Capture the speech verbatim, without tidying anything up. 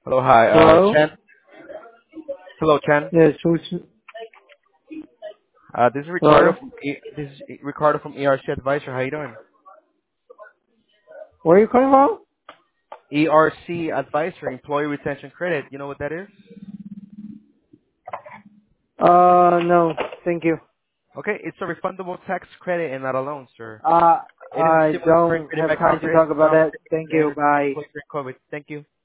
Hello, hi, uh, Hello? Chen. Hello, Chen. Yes, who's, Uh, this is Ricardo hello? from e- this is Ricardo from E R C Advisor. How you doing? Where are you calling from? E R C Advisor, Employee Retention Credit. You know what that is? Uh, no, thank you. Okay, it's a refundable tax credit and not a loan, sir. Uh, It is I similar to don't credit have back time to offers, talk about some that. Thank and you. Bye. employee during COVID. Thank you.